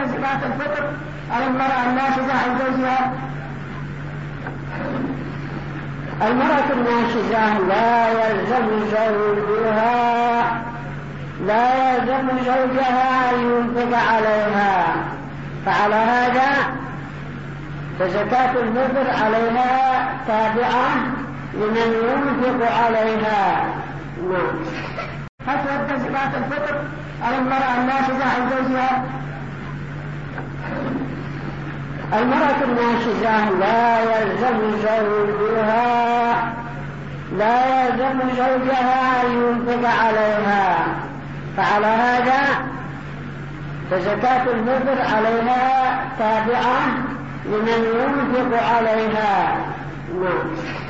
زكاة الفطر على المرأة الناشزة عن زوجها. المرأة الناشزة لا يلزم زوجها أن ينفق عليها، فعلى هذا فزكاة الفطر عليها تابعة لمن ينفق عليها. هل تؤدى زكاة الفطر على المرأة الناشزة عن زوجها؟ المرأة الناشزة لا يلزم زوجها أن ينفق عليها، فعلى هذا فزكاة الفطر عليها تابعة لمن ينفق عليها.